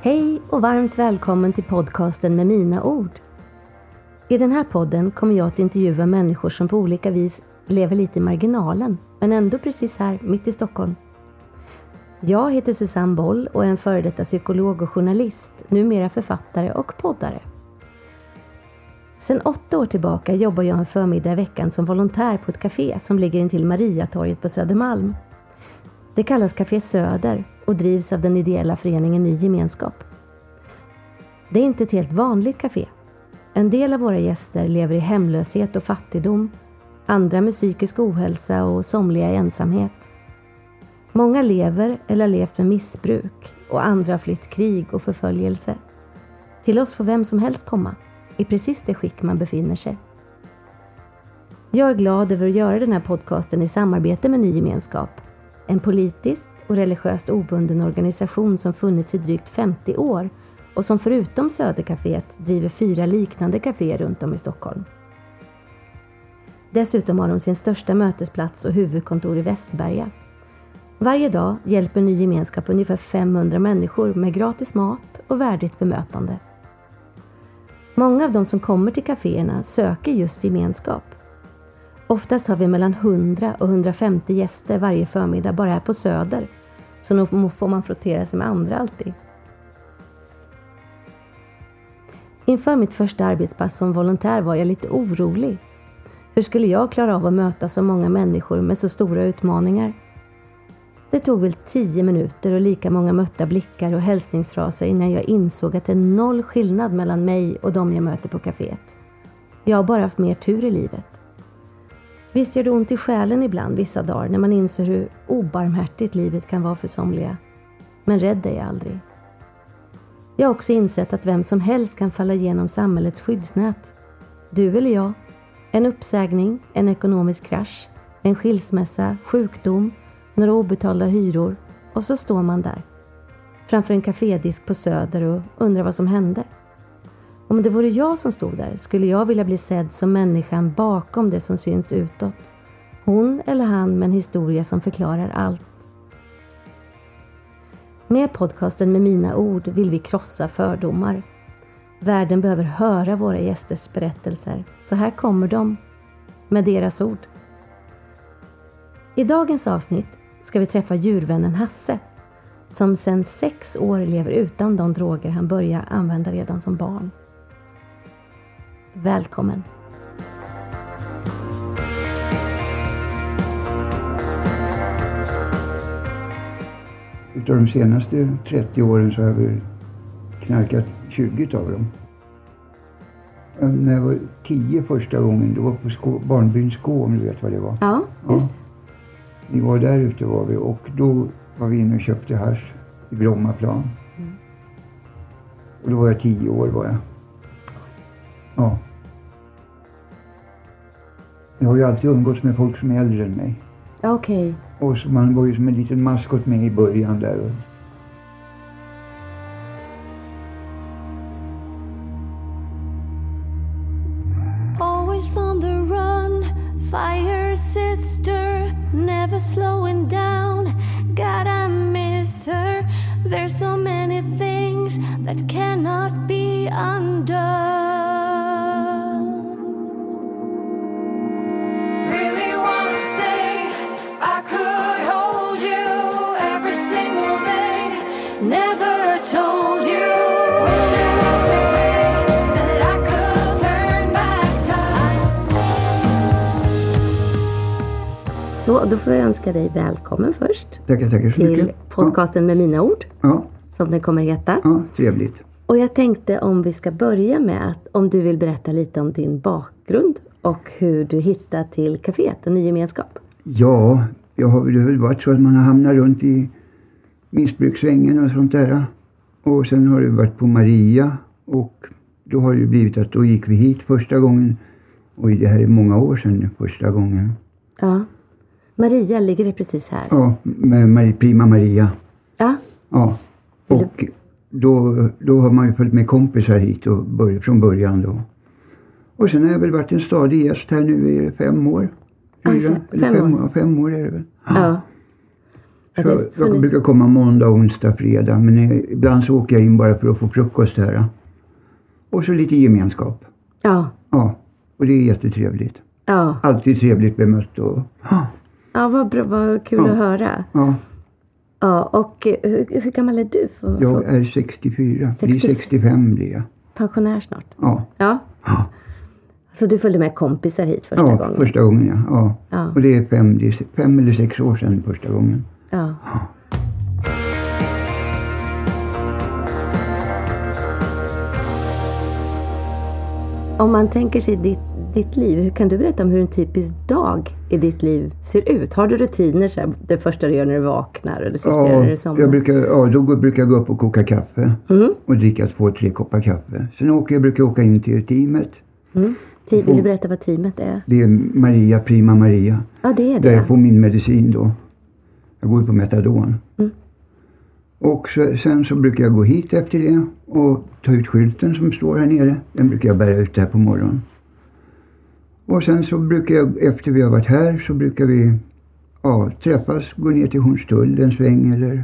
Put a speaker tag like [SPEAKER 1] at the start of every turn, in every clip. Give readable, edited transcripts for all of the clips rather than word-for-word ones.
[SPEAKER 1] Hej och varmt välkommen till podcasten Med mina ord. I den här podden kommer jag att intervjua människor som på olika vis lever lite i marginalen, men ändå precis här, mitt i Stockholm. Jag heter Susanne Boll och är en före detta psykolog och journalist, numera författare och poddare. Sedan 8 år tillbaka jobbar jag en förmiddag i veckan som volontär på ett café som ligger intill Mariatorget på Södermalm. Det kallas Café Söder och drivs av den ideella föreningen Ny Gemenskap. Det är inte ett helt vanligt café. En del av våra gäster lever i hemlöshet och fattigdom, andra med psykisk ohälsa och somliga i ensamhet. Många lever eller har levt med missbruk och andra har flytt krig och förföljelse. Till oss får vem som helst komma, i precis det skick man befinner sig. Jag är glad över att göra den här podcasten i samarbete med Ny Gemenskap, en politiskt och religiöst obunden organisation som funnits i drygt 50 år och som förutom Södercaféet driver 4 liknande kaféer runt om i Stockholm. Dessutom har de sin största mötesplats och huvudkontor i Västberga. Varje dag hjälper Ny Gemenskap ungefär 500 människor med gratis mat och värdigt bemötande. Många av de som kommer till kaféerna söker just gemenskap. Oftast har vi mellan 100 och 150 gäster varje förmiddag bara här på Söder, så nu får man frottera sig med andra alltid. Inför mitt första arbetspass som volontär var jag lite orolig. Hur skulle jag klara av att möta så många människor med så stora utmaningar? Det tog väl 10 minuter och lika många mötta blickar och hälsningsfraser innan jag insåg att det är 0 skillnad mellan mig och de jag möter på kaféet. Jag har bara haft mer tur i livet. Visst gör det ont i själen ibland vissa dagar när man inser hur obarmhärtigt livet kan vara för somliga. Men rädd är jag aldrig. Jag har också insett att vem som helst kan falla igenom samhällets skyddsnät. Du eller jag. En uppsägning, en ekonomisk krasch, en skilsmässa, sjukdom, några obetalda hyror. Och så står man där. Framför en kafédisk på Söder och undrar vad som hände. Om det vore jag som stod där skulle jag vilja bli sedd som människan bakom det som syns utåt. Hon eller han med en historia som förklarar allt. Med podcasten Med mina ord vill vi krossa fördomar. Världen behöver höra våra gästers berättelser. Så här kommer de med deras ord. I dagens avsnitt ska vi träffa djurvännen Hasse, som sedan 6 år lever utan de droger han började använda redan som barn. Välkommen!
[SPEAKER 2] Utav de senaste 30 åren så har jag knarkat 20 av dem. När jag var 10 första gången, det var på barnbyn Skå, om du vet vad det var.
[SPEAKER 1] Ja, just.
[SPEAKER 2] Ja. Vi var där ute var vi, och då var vi inne och köpte hasch i Brommaplan. Och då var jag 10 år var jag. Ja. Jag har ju alltid umgåtts med folk som är äldre än mig.
[SPEAKER 1] Okej.
[SPEAKER 2] Och så man var ju som en liten maskot med i början där.
[SPEAKER 3] Always on the run, fire sister, never slowing down, gotta miss her. There's so many things that cannot be undone. Really wanna stay, I could hold you every single day, never told you. Wish there was a way that I could turn back time.
[SPEAKER 1] Så då får jag önska dig välkommen först.
[SPEAKER 2] Tackar så
[SPEAKER 1] till
[SPEAKER 2] mycket.
[SPEAKER 1] podcasten Med mina ord.
[SPEAKER 2] Ja.
[SPEAKER 1] Som den kommer heta.
[SPEAKER 2] Ja, trevligt.
[SPEAKER 1] Och jag tänkte om vi ska börja med att om du vill berätta lite om din bakgrund och hur du hittade till kaféet och Ny Gemenskap.
[SPEAKER 2] Ja, jag har väl varit så att man har hamnat runt i missbrukssvängen och sånt där. Och sen har det varit på Maria, och då har det blivit att då gick vi hit första gången. Och det här är många år sedan första gången.
[SPEAKER 1] Ja. Maria, ligger det precis här?
[SPEAKER 2] Ja, med Prima Maria.
[SPEAKER 1] Ja.
[SPEAKER 2] Ja, och då har man ju följt med kompisar hit och från början då. Och sen har jag väl varit en stadig gäst här nu i 5 år. 4,
[SPEAKER 1] alltså, 5 år.
[SPEAKER 2] 5 år är det väl.
[SPEAKER 1] Ja. Ja,
[SPEAKER 2] Så
[SPEAKER 1] det får
[SPEAKER 2] jag
[SPEAKER 1] ni-
[SPEAKER 2] brukar komma måndag, onsdag, fredag. Men ibland så åker jag in bara för att få frukost här. Och så lite gemenskap.
[SPEAKER 1] Ja,
[SPEAKER 2] Ja, och det är jättetrevligt.
[SPEAKER 1] ja.
[SPEAKER 2] Alltid trevligt bemött. Och,
[SPEAKER 1] Ja, vad bra, vad kul
[SPEAKER 2] Ja.
[SPEAKER 1] att höra.
[SPEAKER 2] ja,
[SPEAKER 1] Ja, och hur gammal är du? Får man
[SPEAKER 2] jag
[SPEAKER 1] fråga?
[SPEAKER 2] är 64. Blir
[SPEAKER 1] 60.
[SPEAKER 2] 65 blir jag.
[SPEAKER 1] Pensionär snart.
[SPEAKER 2] Ja,
[SPEAKER 1] Ja. Så du följde med kompisar hit första
[SPEAKER 2] ja
[SPEAKER 1] gången?
[SPEAKER 2] första gången ja. Ja.
[SPEAKER 1] Ja.
[SPEAKER 2] Och det är 5 eller 6 år sedan första gången.
[SPEAKER 1] Ja. Om man tänker sig ditt liv, hur kan du berätta om hur en typisk dag i ditt liv ser ut? Har du rutiner så här, det första du gör när du vaknar eller det sista du gör när du somnar?
[SPEAKER 2] Då brukar jag gå upp och koka kaffe. Och dricka 2-3 koppar kaffe. Sen brukar jag åka in till teamet.
[SPEAKER 1] Vill du berätta vad teamet är?
[SPEAKER 2] Det är Prima Maria.
[SPEAKER 1] Ja, det är
[SPEAKER 2] Där
[SPEAKER 1] det.
[SPEAKER 2] jag får min medicin då. Jag går på metadon. Och sen så brukar jag gå hit efter det och ta ut skylten som står här nere. Den brukar jag bära ut här på morgonen. Och sen så brukar jag, efter vi har varit här, så brukar vi träffas, gå ner till Hornstull en sväng eller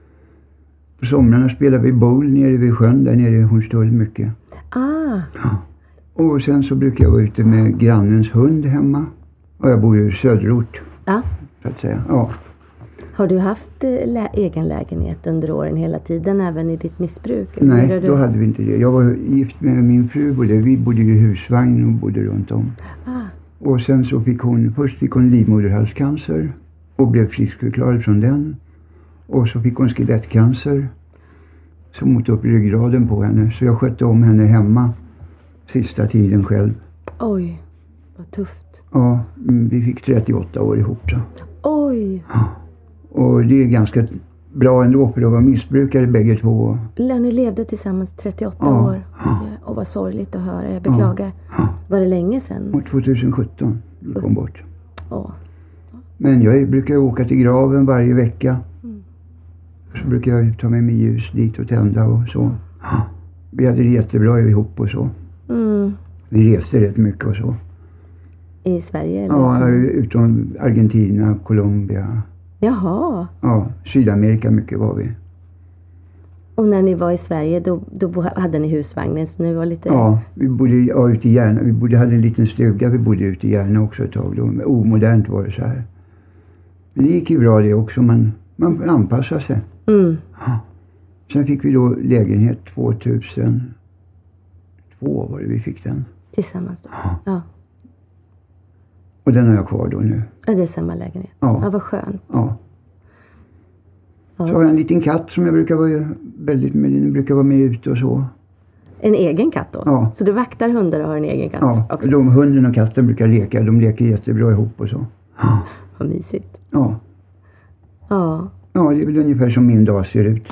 [SPEAKER 2] på somrarna spelar vi bowl nere vid sjön där nere i Hornstull mycket.
[SPEAKER 1] Ah,
[SPEAKER 2] Och sen så brukar jag vara ute med grannens hund hemma. Och jag bor ju i söderort,
[SPEAKER 1] ja.
[SPEAKER 2] så att säga. Ja.
[SPEAKER 1] Har du haft egen lägenhet under åren hela tiden, även i ditt missbruk? Eller hur
[SPEAKER 2] Nej,
[SPEAKER 1] är du?
[SPEAKER 2] då hade vi inte det. Jag var gift med min fru. Vi bodde i husvagn och bodde runt om.
[SPEAKER 1] Ah,
[SPEAKER 2] Och sen så först fick hon livmoderhalscancer och blev friskförklarad från den. Och så fick hon skelettcancer som åt upp ryggraden på henne. Så jag skötte om henne hemma sista tiden själv.
[SPEAKER 1] oj, vad tufft.
[SPEAKER 2] Ja, vi fick 38 år ihop så.
[SPEAKER 1] Oj,
[SPEAKER 2] Och det är ganska bra ändå för att vara missbrukare bägge två.
[SPEAKER 1] ni levde tillsammans 38
[SPEAKER 2] Ja.
[SPEAKER 1] år. Och vad sorgligt att höra, jag beklagar. Var det länge sedan?
[SPEAKER 2] Och 2017 vi kom bort.
[SPEAKER 1] Åh.
[SPEAKER 2] Men jag brukar åka till graven varje vecka. Så brukar jag ta med mig ljus dit och tända och så. Vi hade det jättebra ihop och så. Vi reste rätt mycket och så.
[SPEAKER 1] I Sverige? Eller?
[SPEAKER 2] Ja, utom Argentina, Colombia.
[SPEAKER 1] Jaha.
[SPEAKER 2] Ja, Sydamerika mycket var vi.
[SPEAKER 1] Och när ni var i Sverige, då hade ni husvagnen, så nu var lite...
[SPEAKER 2] Ja, vi bodde ute i Järna. Hade en liten stuga, vi bodde ute i Järna också ett tag. Då. Omodernt var det så här. Men det gick ju bra det också, man anpassade sig. Ja. Sen fick vi då lägenhet 2002 var det vi fick den.
[SPEAKER 1] Tillsammans då? Ja.
[SPEAKER 2] Och den har jag kvar då nu.
[SPEAKER 1] Ja, det är samma lägenhet.
[SPEAKER 2] Ja.
[SPEAKER 1] Ja, vad skönt.
[SPEAKER 2] Ja.
[SPEAKER 1] Ja,
[SPEAKER 2] Så har jag en liten katt som jag brukar vara väldigt med. Den brukar vara med ute och så.
[SPEAKER 1] En egen katt då?
[SPEAKER 2] Ja.
[SPEAKER 1] Så du vaktar hundar och har en egen katt
[SPEAKER 2] Ja,
[SPEAKER 1] också?
[SPEAKER 2] hunden och katten brukar leka. De leker jättebra ihop och så.
[SPEAKER 1] Vad mysigt.
[SPEAKER 2] Ja.
[SPEAKER 1] Ja.
[SPEAKER 2] Ja, det är väl ungefär som min dag ser ut.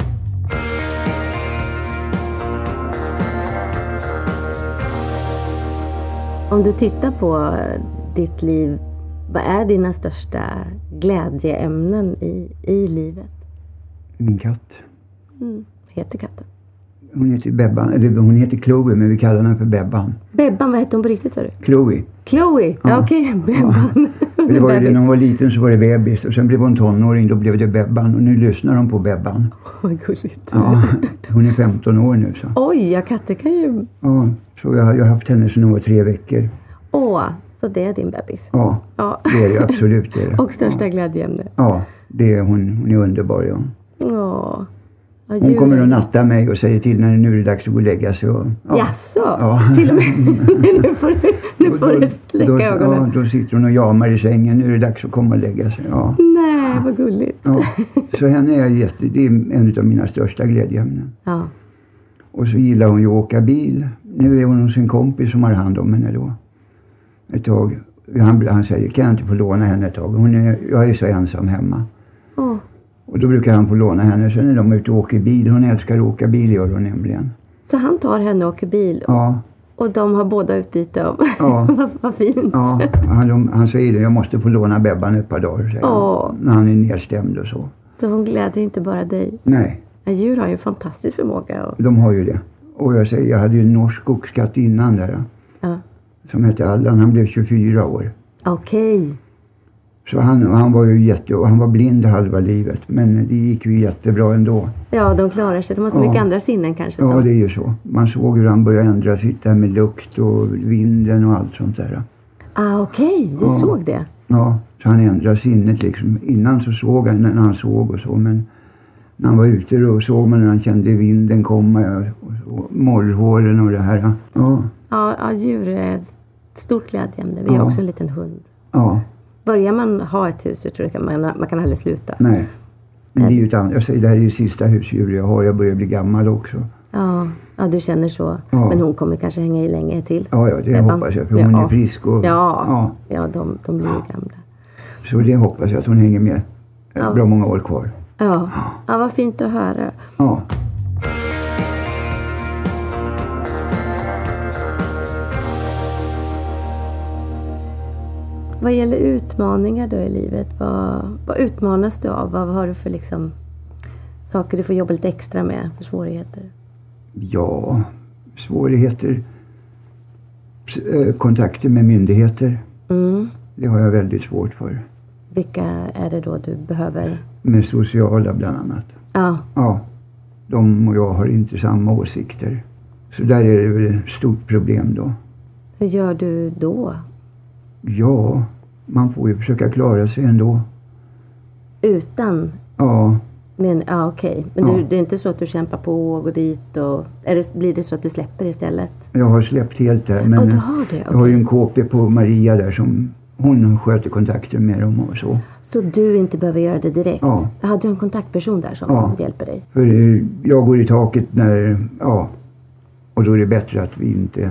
[SPEAKER 1] Om du tittar på ditt liv, vad är dina största glädjeämnen i livet?
[SPEAKER 2] Min katt.
[SPEAKER 1] Vad heter katten?
[SPEAKER 2] Hon heter Bebban. Eller hon heter Chloe, men vi kallar henne för Bebban.
[SPEAKER 1] Bebban, vad hette hon på riktigt, sa du?
[SPEAKER 2] Chloe.
[SPEAKER 1] Chloe? Ja, okej. Bebban.
[SPEAKER 2] Det var ju det,
[SPEAKER 1] Bebis.
[SPEAKER 2] när hon var liten så var det bebis. Och sen blev hon tonåring, då blev det Bebban. Och nu lyssnar de på Bebban.
[SPEAKER 1] Vad gulligt.
[SPEAKER 2] Ja, hon är 15 år nu så.
[SPEAKER 1] Oj, ja, katter kan ju...
[SPEAKER 2] Ja, så jag har haft henne sedan hon var 3 veckor.
[SPEAKER 1] Åh, så det är din bebis.
[SPEAKER 2] Ja,
[SPEAKER 1] Ja.
[SPEAKER 2] det är det absolut. Det är det.
[SPEAKER 1] Och största glädjeämne.
[SPEAKER 2] Ja, det är hon är underbar. Ja.
[SPEAKER 1] Åh. Ja,
[SPEAKER 2] Hon kommer att natta mig och säger till när nu är det dags att gå och lägga sig. Och, ja.
[SPEAKER 1] Jaså?
[SPEAKER 2] Ja.
[SPEAKER 1] Till och med. nu får du släcka ögonen.
[SPEAKER 2] Ja, då sitter hon och jamar i sängen. Nu är det dags att komma och lägga sig. Ja.
[SPEAKER 1] Nej, vad gulligt.
[SPEAKER 2] Ja. Så henne är det är en av mina största glädjeämnen.
[SPEAKER 1] Ja.
[SPEAKER 2] Och så gillar hon ju att åka bil. Nu är hon hos en kompis som har hand om henne då. Ett tag. Han säger, kan jag inte få låna henne ett tag? Jag är så ensam hemma.
[SPEAKER 1] Åh.
[SPEAKER 2] Och då brukar han få låna henne. Sen är de ute och åker bil. Hon älskar att åka bil, gör hon nämligen.
[SPEAKER 1] Så han tar henne och åker bil
[SPEAKER 2] Ja.
[SPEAKER 1] och de har båda utbyte av...
[SPEAKER 2] Ja.
[SPEAKER 1] vad fint.
[SPEAKER 2] Ja, han säger det. Jag måste få låna Bebban ett par dagar. Säger han, när han är nedstämd och så.
[SPEAKER 1] Så hon glädjer inte bara dig.
[SPEAKER 2] Nej,
[SPEAKER 1] Ja, djur har ju fantastisk förmåga.
[SPEAKER 2] de har ju det. Och jag hade ju en norsk skogskatt innan där.
[SPEAKER 1] Ja.
[SPEAKER 2] Som hette Allan. Han blev 24 år.
[SPEAKER 1] Okej.
[SPEAKER 2] Så han var ju han var blind halva livet. Men det gick ju jättebra ändå.
[SPEAKER 1] Ja, de klarar sig. De har så mycket andra sinnen kanske.
[SPEAKER 2] Ja, det är ju så. Man såg hur han började ändra sitt där med lukt och vinden och allt sånt där.
[SPEAKER 1] Okej, du såg det?
[SPEAKER 2] Ja, så han ändrade sinnet liksom. Innan så såg han när han såg och så. Men när han var ute då såg man när han kände vinden komma. Och mollhåren och det här. Ja.
[SPEAKER 1] Ja, djur är ett stort glädjeämne. Vi har också en liten hund.
[SPEAKER 2] Ja.
[SPEAKER 1] Börjar man ha ett hus så tror jag man kan aldrig sluta.
[SPEAKER 2] Nej. Men det är ju ett annat. Jag säger, det här är ju sista husdjur jag har. Jag börjar bli gammal också.
[SPEAKER 1] Ja, du känner så. Ja. Men hon kommer kanske hänga i länge till.
[SPEAKER 2] Ja, det hoppas jag. För hon är frisk. Och,
[SPEAKER 1] ja, de blir ju gamla.
[SPEAKER 2] Så det hoppas jag att hon hänger med. Bra många år kvar.
[SPEAKER 1] Ja, vad fint att höra.
[SPEAKER 2] Ja.
[SPEAKER 1] Vad gäller utmaningar då i livet, vad utmanas du av? Vad har du för saker du får jobba lite extra med, för svårigheter?
[SPEAKER 2] Ja, svårigheter. Kontakter med myndigheter. Det har jag väldigt svårt för.
[SPEAKER 1] Vilka är det då du behöver?
[SPEAKER 2] Med sociala bland annat. Ja, de och jag har inte samma åsikter. Så där är det väl ett stort problem då.
[SPEAKER 1] Hur gör du då?
[SPEAKER 2] Ja, man får ju försöka klara sig ändå.
[SPEAKER 1] Utan?
[SPEAKER 2] Ja.
[SPEAKER 1] Men, okej. Men det är inte så att du kämpar på och går dit? Blir det så att du släpper istället?
[SPEAKER 2] Jag har släppt helt där. Men
[SPEAKER 1] du har det? Okay.
[SPEAKER 2] Jag har ju en KP på Maria där som hon sköter kontakten med dem och så.
[SPEAKER 1] Så du inte behöver göra det direkt?
[SPEAKER 2] Ja.
[SPEAKER 1] Jag hade en kontaktperson där som hjälper dig?
[SPEAKER 2] För jag går i taket när, och då är det bättre att vi inte,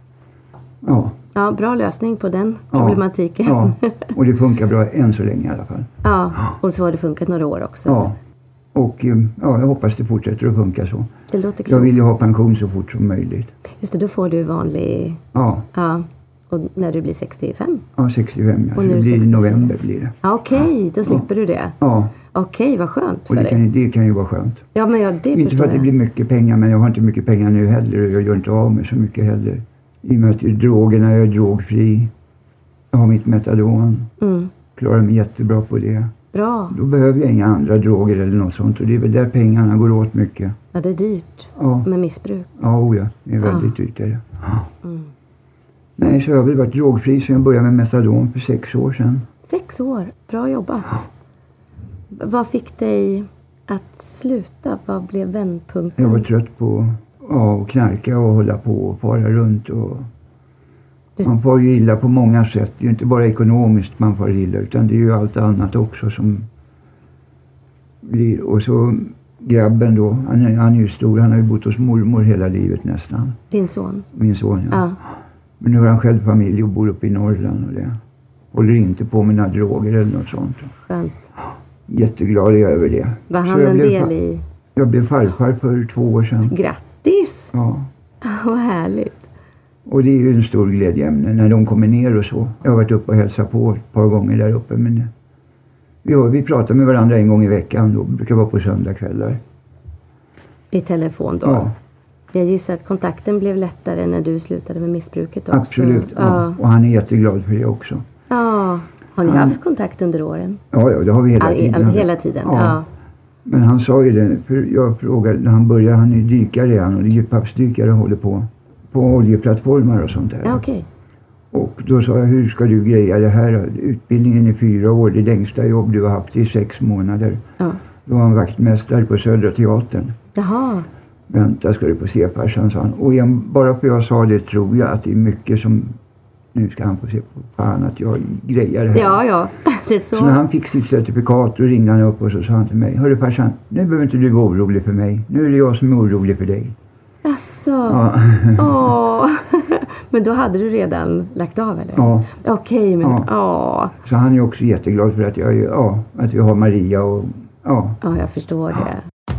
[SPEAKER 1] Ja, bra lösning på den problematiken.
[SPEAKER 2] Ja, och det funkar bra än så länge i alla fall.
[SPEAKER 1] Ja, och så har det funkat några år också.
[SPEAKER 2] Ja, och jag hoppas det fortsätter att funka så.
[SPEAKER 1] Det låter klokt.
[SPEAKER 2] Jag vill ju ha pension så fort som möjligt.
[SPEAKER 1] Just det, då får du vanlig...
[SPEAKER 2] Ja.
[SPEAKER 1] Och när du blir 65?
[SPEAKER 2] Ja, 65.
[SPEAKER 1] Och
[SPEAKER 2] det blir
[SPEAKER 1] 64.
[SPEAKER 2] november blir det.
[SPEAKER 1] Okej, då slipper du det.
[SPEAKER 2] Ja.
[SPEAKER 1] Okej, vad skönt
[SPEAKER 2] och
[SPEAKER 1] för dig.
[SPEAKER 2] Det kan ju vara skönt.
[SPEAKER 1] Ja, men det
[SPEAKER 2] inte för att det blir mycket pengar, men jag har inte mycket pengar nu heller. Och jag gör inte av med så mycket heller. I och med att drogerna, jag är drogfri. Jag har mitt metadon. Klarar mig jättebra på det.
[SPEAKER 1] Bra.
[SPEAKER 2] Då behöver jag inga andra droger eller något sånt. Och det är väl där pengarna går åt mycket.
[SPEAKER 1] Ja, det är dyrt med missbruk.
[SPEAKER 2] Ja, det är väldigt dyrt. Är det. Nej, så jag har väl varit drogfri så jag började med metadon för 6 år sedan.
[SPEAKER 1] 6 år? Bra jobbat. Vad fick dig att sluta? Vad blev vändpunkten?
[SPEAKER 2] Jag var trött på att knarka och hålla på och fara runt. Man får ju illa på många sätt. Det är ju inte bara ekonomiskt man får illa, utan det är ju allt annat också som blir. Och så grabben då, han är ju stor, han har ju bott hos mormor hela livet nästan.
[SPEAKER 1] Din son?
[SPEAKER 2] Min son, ja. Men nu har han själv familj och bor uppe i Norrland och det. Håller inte på med några droger eller något sånt.
[SPEAKER 1] Skönt.
[SPEAKER 2] Jätteglad är jag över det.
[SPEAKER 1] Var han en del i?
[SPEAKER 2] Jag blev farfar för 2 år sedan.
[SPEAKER 1] Grattis!
[SPEAKER 2] Ja.
[SPEAKER 1] Vad härligt.
[SPEAKER 2] Och det är ju en stor glädjeämne när de kommer ner och så. Jag har varit uppe och hälsat på ett par gånger där uppe. Men vi pratar med varandra en gång i veckan. Då brukar vara på söndagskvällar.
[SPEAKER 1] I telefon då?
[SPEAKER 2] Ja.
[SPEAKER 1] Jag gissar att kontakten blev lättare när du slutade med missbruket också.
[SPEAKER 2] Absolut, ja. Och han är jätteglad för det också.
[SPEAKER 1] Ja. Har ni haft kontakt under åren?
[SPEAKER 2] Ja, det har vi hela tiden.
[SPEAKER 1] Hela tiden, ja.
[SPEAKER 2] Men han sa ju det, för jag frågade, när han började, han är dykare och djuphavsdykare och håller på oljeplattformar och sånt där.
[SPEAKER 1] Ja, okej.
[SPEAKER 2] Och då sa jag, hur ska du greja det här? Utbildningen är 4 år, det längsta jobb du har haft i 6 månader.
[SPEAKER 1] Ja.
[SPEAKER 2] Då var han vaktmästare på Södra Teatern.
[SPEAKER 1] Jaha.
[SPEAKER 2] Vänta, ska du få se farsan, sa han. Och bara för jag sa det tror jag att det är mycket som... Nu ska han få se på fan att jag grejar det här.
[SPEAKER 1] Ja, det är så.
[SPEAKER 2] Så när han fick sitt certifikat och ringde han upp och så sa han till mig, hörru farsan, nu behöver inte du vara orolig för mig. Nu är det jag som är orolig för dig.
[SPEAKER 1] Asså.
[SPEAKER 2] Ja.
[SPEAKER 1] Men då hade du redan lagt av eller?
[SPEAKER 2] Ja.
[SPEAKER 1] Okej, men
[SPEAKER 2] Så han är också jätteglad för att att vi har Maria och
[SPEAKER 1] Ja, jag förstår det.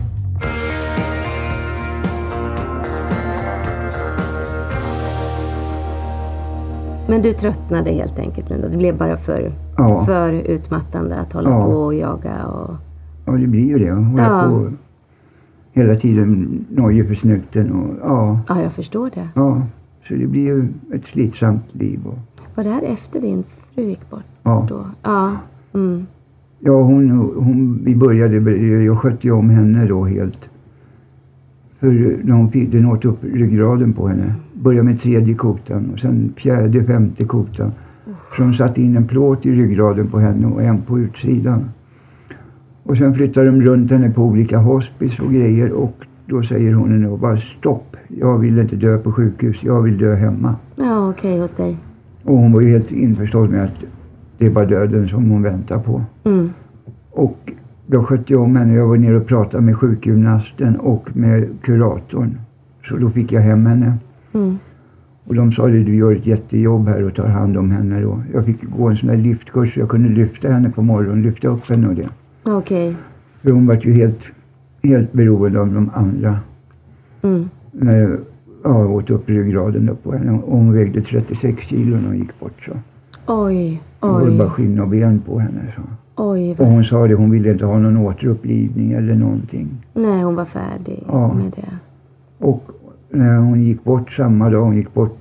[SPEAKER 1] Men du tröttnade helt enkelt. Det blev bara för utmattande att hålla på och jaga.
[SPEAKER 2] Ja, det blir ju det. Hålla på hela tiden nöje för snuten.
[SPEAKER 1] Ja, jag förstår det.
[SPEAKER 2] Ja, så det blir ju ett slitsamt liv.
[SPEAKER 1] Var det här efter din fru gick bort?
[SPEAKER 2] Ja.
[SPEAKER 1] Då? Ja.
[SPEAKER 2] Ja, vi började, jag skötte ju om henne då helt. För den åt upp ryggraden på henne. Började med 3:e kotan och sen 4:e, 5:e kotan. Så de satte in en plåt i ryggraden på henne och en på utsidan. Och sen flyttade de runt henne på olika hospice och grejer. Och då säger hon nu bara stopp. Jag vill inte dö på sjukhus, jag vill dö hemma.
[SPEAKER 1] Ja, okej, hos dig.
[SPEAKER 2] Och hon var ju helt införstådd med att det är bara döden som hon väntar på. Och då skötte jag om henne. Jag var nere och pratade med sjukgymnasten och med kuratorn. Så då fick jag hem henne. Och de sa att du gör ett jättejobb här och tar hand om henne då. Jag fick gå en sån där lyftkurs så jag kunde lyfta henne på morgonen. Lyfta upp henne och det.
[SPEAKER 1] Okej.
[SPEAKER 2] För hon var ju helt beroende av de andra. När jag åt upp ryggraden upp på henne. Och hon vägde 36 kilo när hon gick bort så.
[SPEAKER 1] Oj.
[SPEAKER 2] Det var bara skinn och ben på henne så.
[SPEAKER 1] Oj,
[SPEAKER 2] och hon sa det, hon ville inte ha någon återupplivning eller någonting.
[SPEAKER 1] Nej, hon var färdig med det.
[SPEAKER 2] Och när hon gick bort samma dag, hon gick bort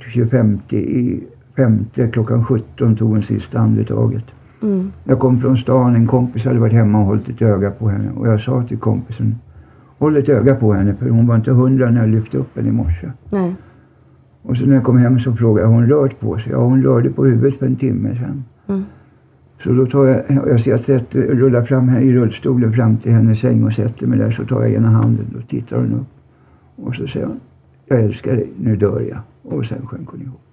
[SPEAKER 2] 25 klockan 17 tog hon sista andetaget. Jag kom från stan, en kompis hade varit hemma och hållit ett öga på henne. Och jag sa till kompisen, håll ett öga på henne för hon var inte 100 när jag lyfte upp henne i morse.
[SPEAKER 1] Nej.
[SPEAKER 2] Och så när jag kom hem så frågade jag, hon rört på sig? Ja, hon rörde på huvudet för en timme sedan. Så då tar jag ser att rullar fram här i rullstolen fram till hennes säng och sätter mig där, så tar jag ena handen och tittar hon upp. Och så säger hon, jag älskar dig, nu dör jag. Och sen sjönk hon ihop.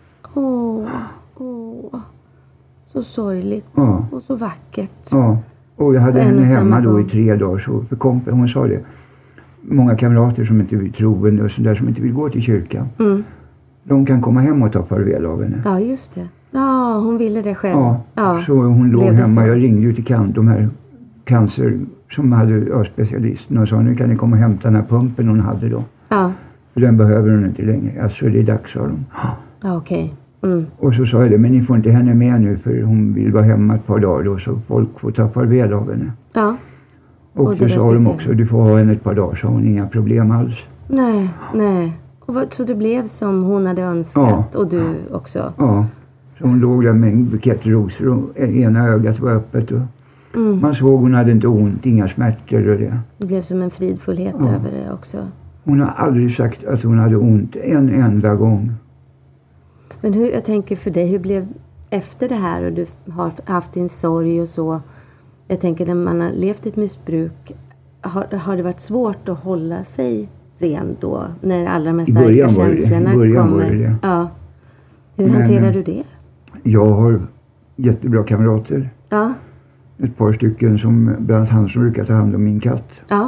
[SPEAKER 1] Så sorgligt och så vackert.
[SPEAKER 2] Ja, och jag hade henne hemma då i 3 dagar. Så för hon sa det, många kamrater som inte vill troende och sådär som inte vill gå till kyrkan. De kan komma hem och ta farväl av henne.
[SPEAKER 1] Ja, just det. Ja, hon ville det själv.
[SPEAKER 2] Ja, så hon låg hemma. Så. Jag ringde ju till de här cancer som hade specialisten och sa, nu kan ni komma och hämta den här pumpen hon hade då.
[SPEAKER 1] Ja.
[SPEAKER 2] För den behöver hon inte längre. Alltså det är dags, sa de.
[SPEAKER 1] Ja, okej.
[SPEAKER 2] Och så sa jag det, men ni får inte henne med nu för hon vill vara hemma ett par dagar då, så folk får ta farväl av henne.
[SPEAKER 1] Ja.
[SPEAKER 2] Och så sa de också, du får ha henne ett par dagar, så hon inga problem alls.
[SPEAKER 1] Nej. Så det blev som hon hade önskat och du också?
[SPEAKER 2] Ja, så hon låg där med en bukett rosor och ena ögat var öppet. Och man såg hon hade inte ont, inga smärtor och det.
[SPEAKER 1] Det blev som en fridfullhet över det också.
[SPEAKER 2] Hon har aldrig sagt att hon hade ont en enda gång.
[SPEAKER 1] Men jag tänker för dig, hur blev efter det här och du har haft din sorg och så. Jag tänker när man har levt ett missbruk, har det varit svårt att hålla sig ren då? När alla de starka känslorna kommer.
[SPEAKER 2] Var det.
[SPEAKER 1] Ja. Hur hanterar du det?
[SPEAKER 2] Jag har jättebra kamrater.
[SPEAKER 1] Ja.
[SPEAKER 2] Ett par stycken, som bland annat han som brukar ta hand om min katt.
[SPEAKER 1] Ja.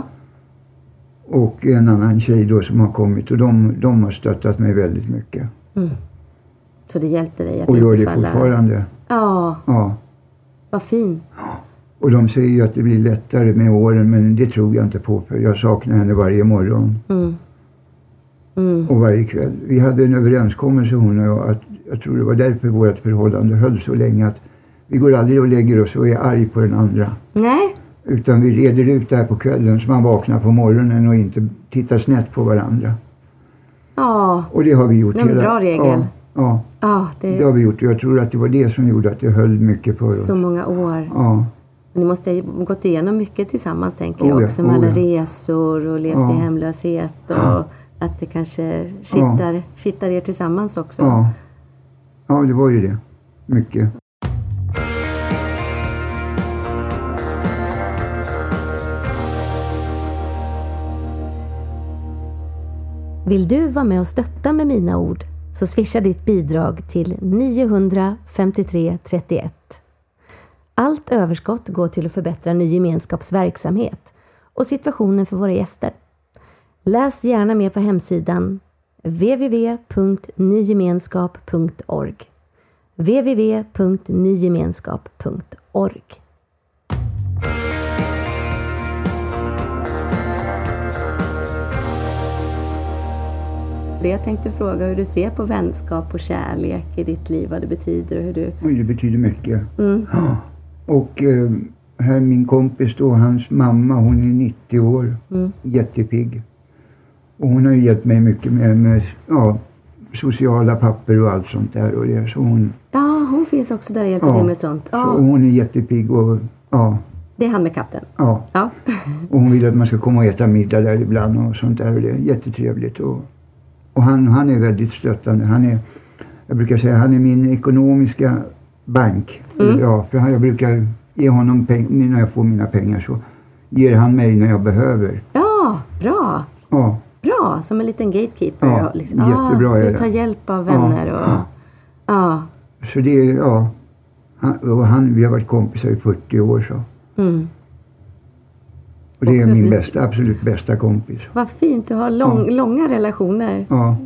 [SPEAKER 2] Och en annan tjej då som har kommit. Och de har stöttat mig väldigt mycket.
[SPEAKER 1] Så det hjälpte dig att
[SPEAKER 2] och
[SPEAKER 1] inte
[SPEAKER 2] gör det
[SPEAKER 1] falla?
[SPEAKER 2] Fortfarande.
[SPEAKER 1] Ja. Vad fint.
[SPEAKER 2] Ja. Och de säger ju att det blir lättare med åren, men det tror jag inte på, för jag saknar henne varje morgon. Och varje kväll. Vi hade en överenskommelse, hon och jag, att jag tror det var därför vårt förhållande höll så länge, att vi går aldrig och lägger oss och är arg på den andra.
[SPEAKER 1] Nej.
[SPEAKER 2] Utan vi reder ut det här på kvällen så man vaknar på morgonen och inte tittar snett på varandra.
[SPEAKER 1] Ja.
[SPEAKER 2] Och det har vi gjort.
[SPEAKER 1] En bra regel.
[SPEAKER 2] Ja, det har vi gjort. Jag tror att det var det som gjorde att det höll mycket för oss.
[SPEAKER 1] Så många år.
[SPEAKER 2] Ja.
[SPEAKER 1] Men ni måste ha gått igenom mycket tillsammans, tänker jag också. Med alla resor och levt i hemlöshet. Och att det kanske kittar er tillsammans också.
[SPEAKER 2] Ja, det var ju det. Mycket.
[SPEAKER 1] Vill du vara med och stötta med mina ord, så swisha ditt bidrag till 953 31. Allt överskott går till att förbättra Ny gemenskaps verksamhet och situationen för våra gäster. Läs gärna mer på hemsidan www.nygemenskap.org. www.nygemenskap.org. Jag tänkte fråga hur du ser på vänskap och kärlek i ditt liv, vad det betyder och hur du...
[SPEAKER 2] Det betyder mycket. Ja. Och här min kompis då, hans mamma, hon är 90 år, jättepigg. Och hon har ju hjälpt mig mycket med sociala papper och allt sånt där. Och det, så hon
[SPEAKER 1] hon finns också där och hjälper
[SPEAKER 2] Ja.
[SPEAKER 1] till med sånt.
[SPEAKER 2] Så
[SPEAKER 1] Ja,
[SPEAKER 2] hon är jättepigg och ja.
[SPEAKER 1] det är han med katten.
[SPEAKER 2] Ja.
[SPEAKER 1] Ja.
[SPEAKER 2] Och hon vill att man ska komma och äta middag där ibland och sånt där. Och det är jättetrevligt. Och han är väldigt stöttande. Jag brukar säga han är min ekonomiska bank. Ja, för jag brukar ge honom pengar när jag får mina pengar, så ger han mig när jag behöver.
[SPEAKER 1] Ja, bra.
[SPEAKER 2] Ja,
[SPEAKER 1] Bra, som en liten gatekeeper.
[SPEAKER 2] Ja,
[SPEAKER 1] och liksom,
[SPEAKER 2] jättebra
[SPEAKER 1] så
[SPEAKER 2] är
[SPEAKER 1] du
[SPEAKER 2] det.
[SPEAKER 1] tar hjälp av vänner.
[SPEAKER 2] Ja.
[SPEAKER 1] Och,
[SPEAKER 2] så det är, ja. Vi har varit kompisar i 40 år så.
[SPEAKER 1] Mm.
[SPEAKER 2] Och det är
[SPEAKER 1] Också
[SPEAKER 2] min
[SPEAKER 1] fint.
[SPEAKER 2] absolut bästa kompis.
[SPEAKER 1] Vad fint, du har långa relationer
[SPEAKER 2] Ja,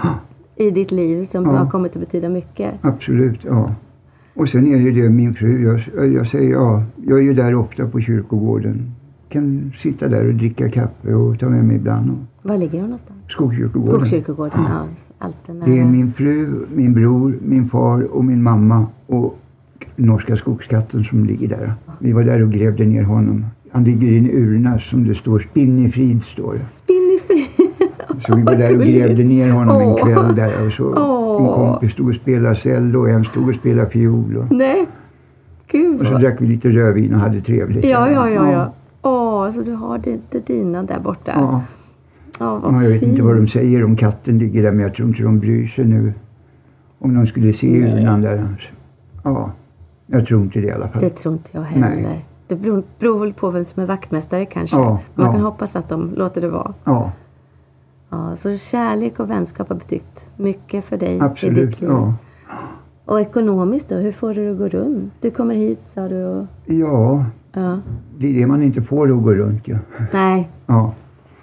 [SPEAKER 1] i ditt liv som
[SPEAKER 2] Ja.
[SPEAKER 1] har kommit att betyda mycket.
[SPEAKER 2] absolut, ja. Och sen är ju det min fru. Jag säger ja, jag är ju där ofta på kyrkogården. Kan sitta där och dricka kaffe och ta med mig ibland.
[SPEAKER 1] Var ligger hon någonstans?
[SPEAKER 2] Skogskyrkogården.
[SPEAKER 1] Skogskyrkogården, ja. Allt det nära.
[SPEAKER 2] Det är min fru, min bror, min far och min mamma och norska skogskatten som ligger där. Vi var där och grävde ner honom. Han ligger i en urna som det står Spinnifrid, står det.
[SPEAKER 1] Spinnifrid.
[SPEAKER 2] Så vi var där och grävde ner honom en
[SPEAKER 1] Åh.
[SPEAKER 2] kväll där. Och så en kompis stod och spelade cello och en stod och spelade fiol. Och
[SPEAKER 1] Nej, gud
[SPEAKER 2] så
[SPEAKER 1] vad...
[SPEAKER 2] drack vi lite rödvin och hade trevligt.
[SPEAKER 1] Ja. Så du har det dina där borta.
[SPEAKER 2] Ja.
[SPEAKER 1] Ja, vad
[SPEAKER 2] Ja, jag vet
[SPEAKER 1] fint.
[SPEAKER 2] inte vad de säger om katten ligger där, men jag tror inte de bryr sig nu. Om de skulle se urnan där. Ja, jag tror inte det i alla fall.
[SPEAKER 1] Det tror inte jag heller.
[SPEAKER 2] Nej.
[SPEAKER 1] Det beror väl på vem som är vaktmästare kanske.
[SPEAKER 2] Ja,
[SPEAKER 1] Man
[SPEAKER 2] ja.
[SPEAKER 1] kan hoppas att de låter det vara.
[SPEAKER 2] Ja,
[SPEAKER 1] Ja, så kärlek och vänskap har betytt mycket för dig i
[SPEAKER 2] absolut.
[SPEAKER 1] ditt liv.
[SPEAKER 2] Ja.
[SPEAKER 1] Och ekonomiskt då, hur får du det att gå runt? Du kommer hit, sa du. Och...
[SPEAKER 2] Ja,
[SPEAKER 1] Ja.
[SPEAKER 2] det är det man inte får att gå runt. Ja.
[SPEAKER 1] Nej,
[SPEAKER 2] Ja.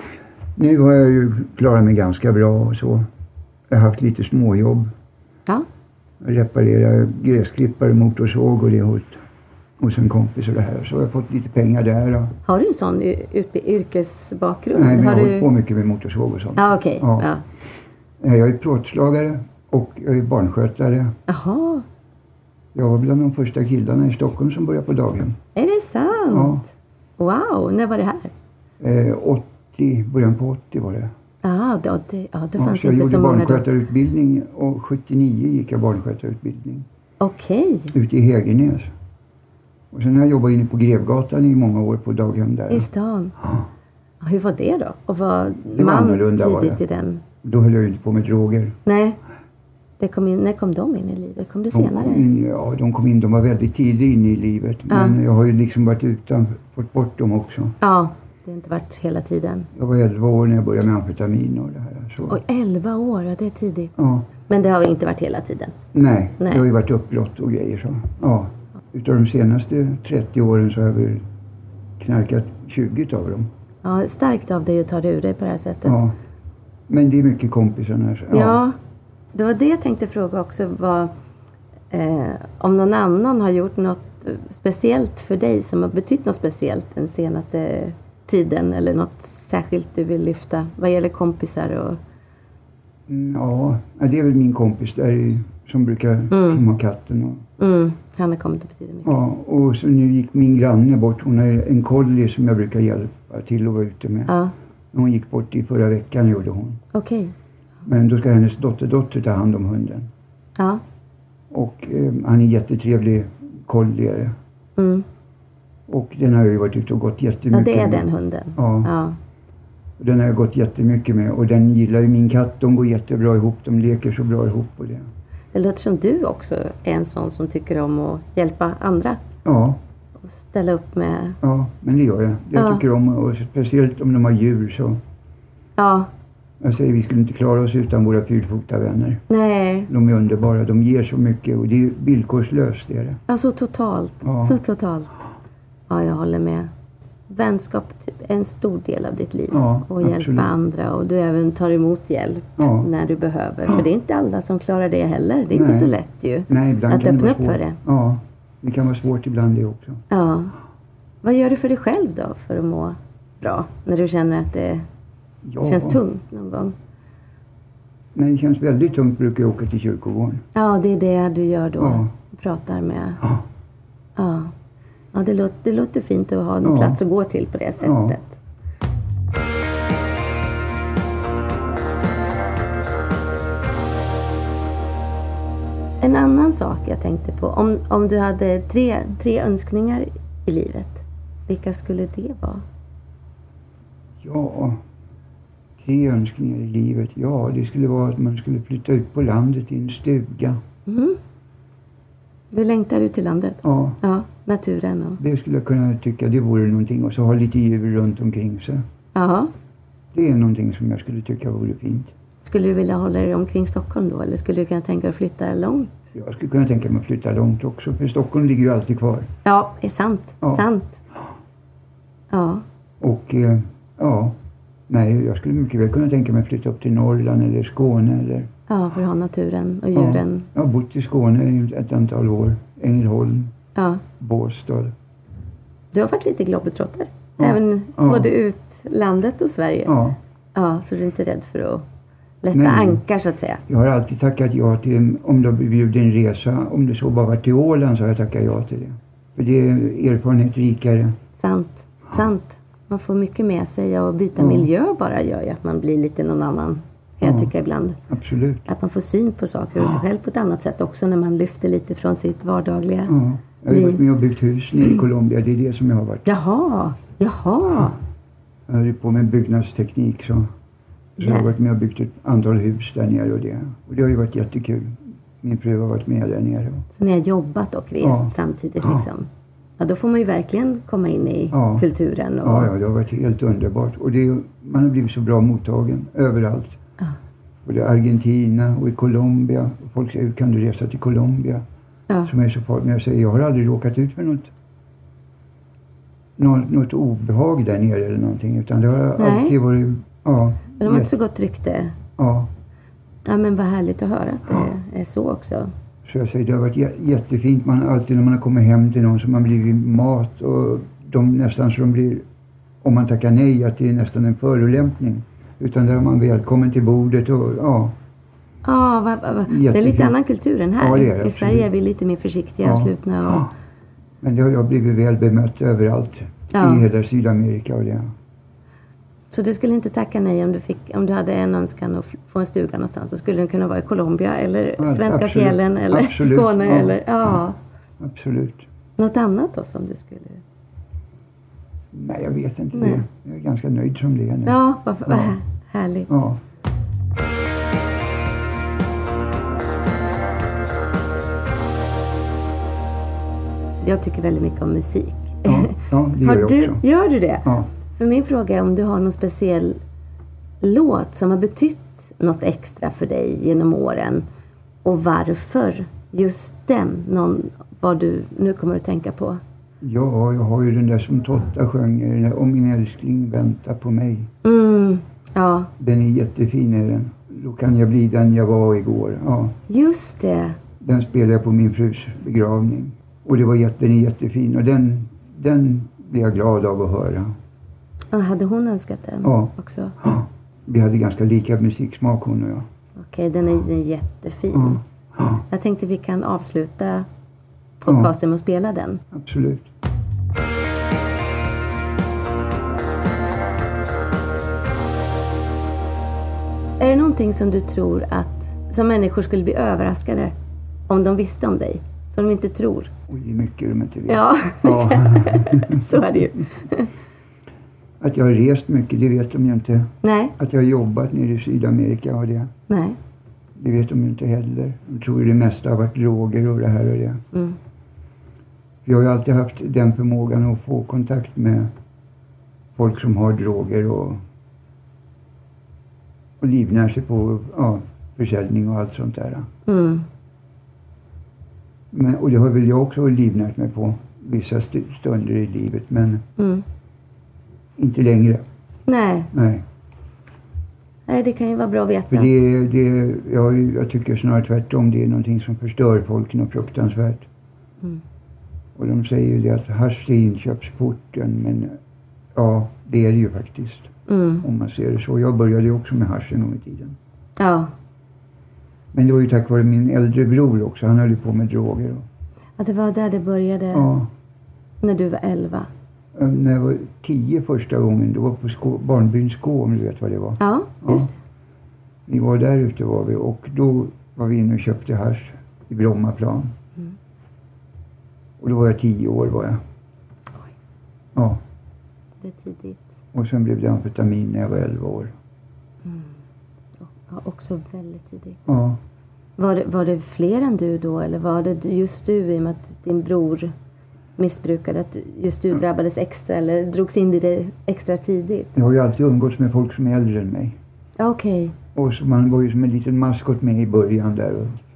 [SPEAKER 2] Nu har jag ju klarat mig ganska bra och så. Jag har haft lite småjobb.
[SPEAKER 1] ja.
[SPEAKER 2] Jag reparerar gräsklippare, motorsåg och det hos en kompis och det här. Så har jag fått lite pengar där. Då.
[SPEAKER 1] Har du en sån yrkesbakgrund?
[SPEAKER 2] Nej, men jag
[SPEAKER 1] har
[SPEAKER 2] har
[SPEAKER 1] du...
[SPEAKER 2] hållit på mycket med motorsåg och sånt.
[SPEAKER 1] Ja, okej.
[SPEAKER 2] Ja.
[SPEAKER 1] Ja.
[SPEAKER 2] Jag är plåtslagare och jag är barnskötare.
[SPEAKER 1] Jaha,
[SPEAKER 2] Jag var bland de första killarna i Stockholm som började på daghem.
[SPEAKER 1] är det sant? Wow, när var det här?
[SPEAKER 2] 80, början på 80 var det.
[SPEAKER 1] Då fanns
[SPEAKER 2] Så jag
[SPEAKER 1] inte
[SPEAKER 2] gjorde
[SPEAKER 1] så många då.
[SPEAKER 2] barnskötarutbildning och 79 gick jag barnskötarutbildning
[SPEAKER 1] Okej,
[SPEAKER 2] ute i Hägernäs. Och sen har jag jobbat inne på Grevgatan i många år på daghem där.
[SPEAKER 1] i stan. Ja, hur var det då? Och var
[SPEAKER 2] Det var
[SPEAKER 1] man
[SPEAKER 2] annorlunda, var
[SPEAKER 1] tidigt
[SPEAKER 2] det.
[SPEAKER 1] i den?
[SPEAKER 2] Då höll jag ju inte på med droger.
[SPEAKER 1] Nej. När kom de in i livet? Kom det senare?
[SPEAKER 2] De kom in, de var väldigt tidigt in i livet. Men jag har ju liksom varit utan, fått bort dem också.
[SPEAKER 1] Ja, det har inte varit hela tiden.
[SPEAKER 2] Jag var 11 år när jag började med amfetamin och det här. Så.
[SPEAKER 1] Och 11 år, ja, det är tidigt.
[SPEAKER 2] Ja.
[SPEAKER 1] Men det har inte varit hela tiden.
[SPEAKER 2] Nej,
[SPEAKER 1] Nej.
[SPEAKER 2] det har ju varit uppbrott och grejer så. Ja. Utav de senaste 30 åren så har jag väl knarkat 20 av dem.
[SPEAKER 1] Ja, starkt av dig att ta det ur dig på det här sättet.
[SPEAKER 2] Ja. Men det är mycket kompisarna. Så.
[SPEAKER 1] Ja, det var det jag tänkte fråga också. Om någon annan har gjort något speciellt för dig som har betytt något speciellt den senaste tiden. Eller något särskilt du vill lyfta vad gäller kompisar och...
[SPEAKER 2] Ja, det är väl min kompis där som brukar som har katten. Och,
[SPEAKER 1] han har kommit att betyda mycket.
[SPEAKER 2] ja, och så nu gick min granne bort. Hon är en collie som jag brukar hjälpa till att vara ute med.
[SPEAKER 1] Ja,
[SPEAKER 2] Hon gick bort i förra veckan, gjorde hon.
[SPEAKER 1] okej.
[SPEAKER 2] Men då ska hennes dotter ta hand om hunden.
[SPEAKER 1] Ja.
[SPEAKER 2] Och han är jättetrevlig collie.
[SPEAKER 1] Mm.
[SPEAKER 2] Och den har jag ju varit ute och gått
[SPEAKER 1] Ja,
[SPEAKER 2] jättemycket
[SPEAKER 1] det är
[SPEAKER 2] med.
[SPEAKER 1] den hunden.
[SPEAKER 2] Ja.
[SPEAKER 1] Ja.
[SPEAKER 2] Den har jag gått jättemycket med. Och den gillar ju min katt. De går jättebra ihop. De leker så bra ihop. Och det.
[SPEAKER 1] Det låter som du också är en sån som tycker om att hjälpa andra.
[SPEAKER 2] Ja,
[SPEAKER 1] Och ställa upp med...
[SPEAKER 2] ja, men det gör jag. Jag
[SPEAKER 1] Ja.
[SPEAKER 2] tycker om, och speciellt om de har djur så.
[SPEAKER 1] Ja,
[SPEAKER 2] Jag säger vi skulle inte klara oss utan våra fyrfota vänner.
[SPEAKER 1] nej.
[SPEAKER 2] De är underbara. De ger så mycket och det är villkorslöst, det är det.
[SPEAKER 1] Alltså totalt.
[SPEAKER 2] Ja.
[SPEAKER 1] Så totalt. Ja, jag håller med. Vänskap typ, är en stor del av ditt liv.
[SPEAKER 2] Ja,
[SPEAKER 1] och hjälpa
[SPEAKER 2] absolut.
[SPEAKER 1] andra. Och du även tar emot hjälp
[SPEAKER 2] Ja.
[SPEAKER 1] när du behöver. För det är inte alla som klarar det heller. Det är inte
[SPEAKER 2] Nej.
[SPEAKER 1] så lätt ju.
[SPEAKER 2] Nej, ibland
[SPEAKER 1] Att
[SPEAKER 2] kan det
[SPEAKER 1] öppna
[SPEAKER 2] vara
[SPEAKER 1] upp
[SPEAKER 2] svårt.
[SPEAKER 1] för det.
[SPEAKER 2] Ja, det kan vara svårt ibland det också.
[SPEAKER 1] Ja. Vad gör du för dig själv då för att må bra? När du känner att det
[SPEAKER 2] Ja,
[SPEAKER 1] känns tungt någon gång?
[SPEAKER 2] när det känns väldigt tungt brukar jag åka till kyrkogården.
[SPEAKER 1] Ja, det är det du gör då.
[SPEAKER 2] Ja.
[SPEAKER 1] Pratar med.
[SPEAKER 2] Ja.
[SPEAKER 1] Ja. Ja, det låter fint att ha en
[SPEAKER 2] Ja.
[SPEAKER 1] plats att gå till på det sättet. En annan sak jag tänkte på. Om du hade tre önskningar i livet. Vilka skulle det vara?
[SPEAKER 2] Ja, 3 önskningar i livet. Ja, det skulle vara att man skulle flytta ut på landet i en stuga.
[SPEAKER 1] Mm. Du längtar ut till landet?
[SPEAKER 2] Ja.
[SPEAKER 1] Ja, naturen och...
[SPEAKER 2] Det skulle jag kunna tycka, det vore någonting. Och så ha lite djur runt omkring sig.
[SPEAKER 1] Ja.
[SPEAKER 2] Det är någonting som jag skulle tycka vore fint.
[SPEAKER 1] Skulle du vilja hålla dig omkring Stockholm då? Eller skulle du kunna tänka dig att flytta långt?
[SPEAKER 2] Jag skulle kunna tänka mig att flytta långt också. För Stockholm ligger ju alltid kvar.
[SPEAKER 1] Ja, det är sant.
[SPEAKER 2] Ja.
[SPEAKER 1] Sant. Ja.
[SPEAKER 2] Och nej, jag skulle mycket väl kunna tänka mig att flytta upp till Norrland eller Skåne. Eller,
[SPEAKER 1] Ja, för att ha naturen och djuren.
[SPEAKER 2] Ja, jag har bott i Skåne i ett antal år. Ängelholm,
[SPEAKER 1] Ja.
[SPEAKER 2] Båstad.
[SPEAKER 1] Du har varit lite globetrotter.
[SPEAKER 2] Ja.
[SPEAKER 1] Även
[SPEAKER 2] Ja.
[SPEAKER 1] både utlandet och Sverige.
[SPEAKER 2] Ja,
[SPEAKER 1] Ja, så du är inte rädd för att lätta
[SPEAKER 2] Nej.
[SPEAKER 1] ankar så att säga.
[SPEAKER 2] jag har alltid tackat ja till, om de bjuder en resa, om det så bara var till Åland så har jag tackat ja till det. För det är erfarenhet rikare.
[SPEAKER 1] Sant. Sant. Man får mycket med sig och byta
[SPEAKER 2] Ja.
[SPEAKER 1] miljö bara gör ju att man blir lite någon annan. Jag
[SPEAKER 2] Ja.
[SPEAKER 1] tycker ibland.
[SPEAKER 2] Absolut.
[SPEAKER 1] Att man får syn på saker och sig själv på ett annat sätt också när man lyfter lite från sitt vardagliga.
[SPEAKER 2] Ja. Jag har varit med och byggt hus nere i Colombia. Det är det som jag har varit.
[SPEAKER 1] Jaha. Jaha.
[SPEAKER 2] Jag höll på med byggnadsteknik så jag har varit med och byggt ett antal hus där nere och det. Och det har ju varit jättekul. Min fru har varit med där nere.
[SPEAKER 1] Så ni har jobbat och rest
[SPEAKER 2] Ja.
[SPEAKER 1] samtidigt
[SPEAKER 2] Ja.
[SPEAKER 1] liksom. Ja, då får man ju verkligen komma in i
[SPEAKER 2] Ja.
[SPEAKER 1] kulturen. Och...
[SPEAKER 2] Ja, det har varit helt underbart. Och man har blivit så bra mottagen överallt.
[SPEAKER 1] Ja.
[SPEAKER 2] Både i Argentina och i Colombia. Folk säger, hur kan du resa till Colombia?
[SPEAKER 1] Ja.
[SPEAKER 2] Som är så farligt. Men jag säger, jag har aldrig råkat ut för något obehag där nere eller någonting. Utan det har
[SPEAKER 1] Nej.
[SPEAKER 2] alltid varit... Ja,
[SPEAKER 1] Men de har inte så gott rykte.
[SPEAKER 2] ja.
[SPEAKER 1] Ja, men vad härligt att höra att det är så också.
[SPEAKER 2] Så jag säger, det har varit jättefint. Man alltid när man har kommit hem till någon som man blivit mat och de nästan så de blir, om man tackar nej, att det är nästan en förolämpning. Utan där är man välkommen till bordet och ja.
[SPEAKER 1] Ja, det är lite annan kultur än här.
[SPEAKER 2] Ja, det är det,
[SPEAKER 1] I
[SPEAKER 2] absolut.
[SPEAKER 1] Sverige är vi lite mer försiktiga och slutna. Och...
[SPEAKER 2] Ja. Men det har jag blivit väl bemött överallt
[SPEAKER 1] Ja.
[SPEAKER 2] i hela Sydamerika och det.
[SPEAKER 1] Så du skulle inte tacka nej om du hade en önskan att få en stuga någonstans. Så skulle den kunna vara i Colombia eller
[SPEAKER 2] Ja,
[SPEAKER 1] svenska
[SPEAKER 2] absolut.
[SPEAKER 1] fjällen eller
[SPEAKER 2] Absolut.
[SPEAKER 1] Skåne.
[SPEAKER 2] Ja.
[SPEAKER 1] Eller, ja.
[SPEAKER 2] Absolut.
[SPEAKER 1] Något annat då som du skulle...
[SPEAKER 2] Nej, jag vet inte
[SPEAKER 1] Nej.
[SPEAKER 2] det. Jag är ganska nöjd som det är nu.
[SPEAKER 1] Ja, vad härligt.
[SPEAKER 2] Ja.
[SPEAKER 1] Jag tycker väldigt mycket om musik.
[SPEAKER 2] Ja, det gör jag också.
[SPEAKER 1] Gör du det?
[SPEAKER 2] Ja.
[SPEAKER 1] För min fråga är om du har någon speciell låt som har betytt något extra för dig genom åren. Och varför just den? Vad du nu kommer att tänka på.
[SPEAKER 2] Ja, jag har ju den där som Totta sjöng, den där, om min älskling väntar på mig.
[SPEAKER 1] Ja,
[SPEAKER 2] Den är jättefin är den. Då kan jag bli den jag var igår. Ja,
[SPEAKER 1] just det.
[SPEAKER 2] den spelade jag på min frus begravning. Och den är jättefin och den blir jag glad av att höra.
[SPEAKER 1] Och hade hon önskat den
[SPEAKER 2] Ja.
[SPEAKER 1] också?
[SPEAKER 2] Ja, vi hade ganska lika musiksmak hon och jag.
[SPEAKER 1] Okej, den är jättefin.
[SPEAKER 2] Ja, ja,
[SPEAKER 1] Jag tänkte vi kan avsluta podcasten med att spela den.
[SPEAKER 2] absolut.
[SPEAKER 1] Är det någonting som du tror som människor skulle bli överraskade om de visste om dig? Som de inte tror?
[SPEAKER 2] Och det är mycket de inte vet.
[SPEAKER 1] Ja,
[SPEAKER 2] Ja.
[SPEAKER 1] så är det ju.
[SPEAKER 2] Att jag har rest mycket, det vet de ju inte.
[SPEAKER 1] Nej,
[SPEAKER 2] Att jag har jobbat nere i Sydamerika och det.
[SPEAKER 1] nej.
[SPEAKER 2] Det vet de ju inte heller. De tror det mesta har varit droger och det här och det.
[SPEAKER 1] Mm.
[SPEAKER 2] Jag har ju alltid haft den förmågan att få kontakt med folk som har droger och livnär sig på försäljning och allt sånt där.
[SPEAKER 1] Mm.
[SPEAKER 2] Och det har väl jag också livnärt mig på vissa stunder i livet, men inte längre.
[SPEAKER 1] Nej.
[SPEAKER 2] Nej.
[SPEAKER 1] Nej, det kan ju vara bra att veta.
[SPEAKER 2] För jag tycker snarare tvärtom, det är någonting som förstör folk något fruktansvärt.
[SPEAKER 1] Mm.
[SPEAKER 2] Och de säger ju det att hasch är inköpsporten, men ja, det är det ju faktiskt.
[SPEAKER 1] Mm.
[SPEAKER 2] Om man ser det så. Jag började ju också med hasch en gång i tiden.
[SPEAKER 1] Ja.
[SPEAKER 2] Men det var ju tack vare min äldre bror också. Han höll ju på med droger.
[SPEAKER 1] Ja, det var där det började.
[SPEAKER 2] Ja.
[SPEAKER 1] När du var 11.
[SPEAKER 2] När jag var 10 första gången, då var på barnbyn Skå, om du vet vad det var.
[SPEAKER 1] Ja, just det.
[SPEAKER 2] Vi var där ute var vi, och då var vi inne och köpte hasch. i Brommaplan. Och då var jag 10 år var jag.
[SPEAKER 1] Oj.
[SPEAKER 2] Ja.
[SPEAKER 1] Det är tidigt.
[SPEAKER 2] Och sen blev det amfetamin när jag var 11 år.
[SPEAKER 1] Ja, också väldigt tidigt.
[SPEAKER 2] Ja.
[SPEAKER 1] Var det fler än du då? Eller var det just du i och med att din bror missbrukade? Att just du drabbades extra eller drogs in i det extra tidigt?
[SPEAKER 2] Jag har ju alltid umgåtts med folk som är äldre än mig.
[SPEAKER 1] Ja, okej.
[SPEAKER 2] Och så man var ju som en liten maskot med i början där.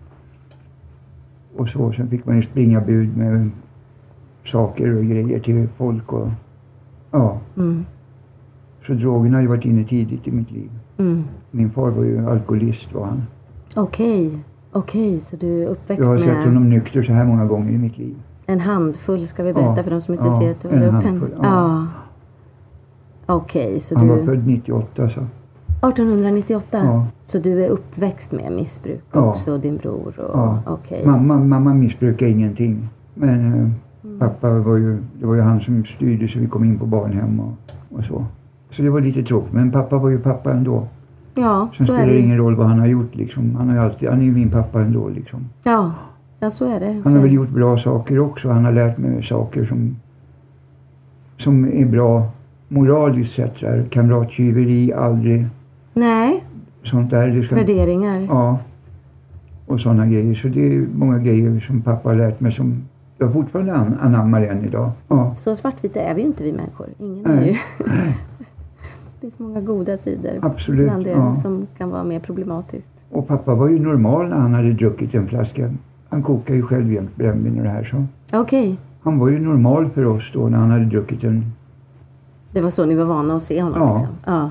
[SPEAKER 2] Och så. Sen fick man ju springa bud med saker och grejer till folk. Och, ja. Så drogerna har ju varit inne tidigt i mitt liv. Min far var ju alkoholist var han.
[SPEAKER 1] Okej, så du är uppväxt
[SPEAKER 2] Jag har
[SPEAKER 1] med
[SPEAKER 2] sett honom nykter så här många gånger i mitt liv.
[SPEAKER 1] en handfull, ska vi berätta
[SPEAKER 2] Ja,
[SPEAKER 1] för de som inte
[SPEAKER 2] ja,
[SPEAKER 1] ser att du
[SPEAKER 2] en
[SPEAKER 1] har upp
[SPEAKER 2] handfull, ja.
[SPEAKER 1] Ja. Okej, så
[SPEAKER 2] Han
[SPEAKER 1] du...
[SPEAKER 2] var född 98 så.
[SPEAKER 1] 1898?
[SPEAKER 2] Ja.
[SPEAKER 1] Så du är uppväxt med missbruk
[SPEAKER 2] Ja.
[SPEAKER 1] också, din bror? Och...
[SPEAKER 2] Ja.
[SPEAKER 1] Okej.
[SPEAKER 2] Mamma missbrukade ingenting. Men pappa det var ju han som styrde så vi kom in på barnhem och så. Så det var lite tråkigt. Men pappa var ju pappa ändå.
[SPEAKER 1] Ja,
[SPEAKER 2] Sen
[SPEAKER 1] så är
[SPEAKER 2] spelar
[SPEAKER 1] det.
[SPEAKER 2] det ingen roll vad han har gjort liksom. Han är ju min pappa ändå liksom.
[SPEAKER 1] Ja, så är det.
[SPEAKER 2] Han har väl gjort bra saker också. Han har lärt mig saker som är bra moraliskt sett. Där. Kamrattjuveri, aldrig.
[SPEAKER 1] Nej,
[SPEAKER 2] Sånt där. Det ska,
[SPEAKER 1] värderingar.
[SPEAKER 2] ja. Och sådana grejer. Så det är många grejer som pappa har lärt mig som jag fortfarande anammar än idag. Ja.
[SPEAKER 1] Så svartvita är vi ju inte vi människor. Ingen
[SPEAKER 2] Nej.
[SPEAKER 1] är ju... Det finns många goda sidor.
[SPEAKER 2] Absolut,
[SPEAKER 1] Bland det
[SPEAKER 2] ja.
[SPEAKER 1] som kan vara mer problematiskt.
[SPEAKER 2] Och pappa var ju normal när han hade druckit en flaska. Han kokade ju själv jämt brännvin och det här så.
[SPEAKER 1] Okej.
[SPEAKER 2] Han var ju normal för oss då när han hade druckit en.
[SPEAKER 1] Det var så ni var vana att se honom
[SPEAKER 2] Ja.
[SPEAKER 1] liksom. Ja.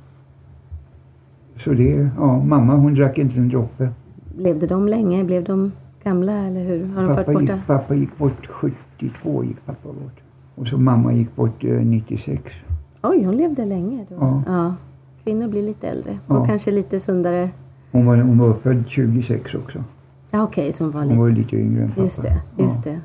[SPEAKER 2] Så det, ja, mamma hon drack inte en droppe.
[SPEAKER 1] Levde de länge? Blev de gamla eller hur? Har de fört borta?
[SPEAKER 2] Pappa gick bort 72 gick pappa bort. Och så mamma gick bort 96.
[SPEAKER 1] Oj, hon levde länge då.
[SPEAKER 2] Ja.
[SPEAKER 1] Kvinnor blir lite äldre.
[SPEAKER 2] Ja.
[SPEAKER 1] Och kanske lite sundare.
[SPEAKER 2] Hon var född 26 också.
[SPEAKER 1] Ja, okej, som var
[SPEAKER 2] Hon
[SPEAKER 1] lite...
[SPEAKER 2] var ju lite yngre än pappa.
[SPEAKER 1] Just det.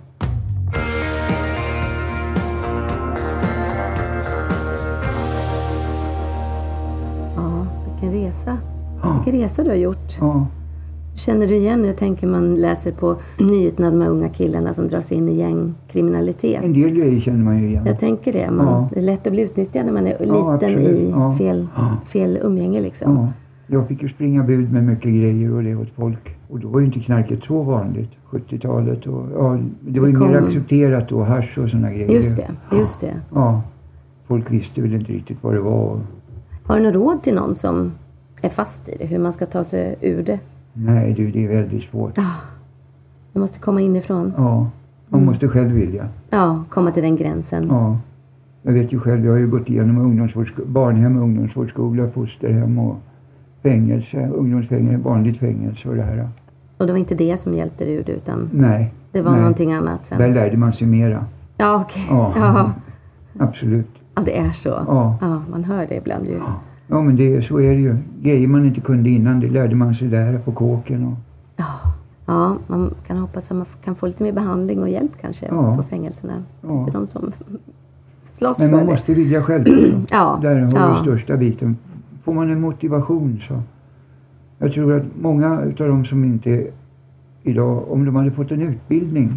[SPEAKER 1] Ja, vilken resa. Vilken resa du har gjort.
[SPEAKER 2] Ja.
[SPEAKER 1] Känner du igen, jag tänker man läser på nyheterna de här unga killarna som dras in i gängkriminalitet.
[SPEAKER 2] En del grejer känner man ju igen.
[SPEAKER 1] Jag tänker det. Det är lätt att bli utnyttjad när man är liten
[SPEAKER 2] absolut.
[SPEAKER 1] i
[SPEAKER 2] Ja.
[SPEAKER 1] fel umgänge liksom.
[SPEAKER 2] Ja. Jag fick ju springa bud med mycket grejer och det åt folk. Och då var ju inte knarket så vanligt. 70-talet och det var ju mer accepterat då, hasch och såna grejer.
[SPEAKER 1] Just det.
[SPEAKER 2] Ja. Folk visste väl inte riktigt vad det var.
[SPEAKER 1] Har du något råd till någon som är fast i det? Hur man ska ta sig ur det?
[SPEAKER 2] Nej du, det är väldigt svårt.
[SPEAKER 1] Du måste komma inifrån.
[SPEAKER 2] Ja, man måste själv vilja.
[SPEAKER 1] Ja, komma till den gränsen.
[SPEAKER 2] Ja. Jag vet ju själv, jag har ju gått igenom barnhem, ungdomsvårdsskola, fosterhem och fängelse, ungdomsfängelse, vanligt fängelse och det här.
[SPEAKER 1] Och det var inte det som hjälpte dig ur det, utan
[SPEAKER 2] Nej.
[SPEAKER 1] det var någonting annat sen.
[SPEAKER 2] Där lärde man sig mera.
[SPEAKER 1] Ja, okej.
[SPEAKER 2] Ja.
[SPEAKER 1] Ja.
[SPEAKER 2] Absolut.
[SPEAKER 1] Ja, det är så.
[SPEAKER 2] Ja.
[SPEAKER 1] Man hör det ibland ju.
[SPEAKER 2] Ja, men så är det ju. Grejer man inte kunde innan, det lärde man sig där på kåken. Och...
[SPEAKER 1] Ja, man kan hoppas att man kan få lite mer behandling och hjälp kanske på fängelserna. Så de som slåss
[SPEAKER 2] men
[SPEAKER 1] för
[SPEAKER 2] man
[SPEAKER 1] det.
[SPEAKER 2] måste vilja själv. Där har du största biten. Får man en motivation så. Jag tror att många av dem som inte idag, om de hade fått en utbildning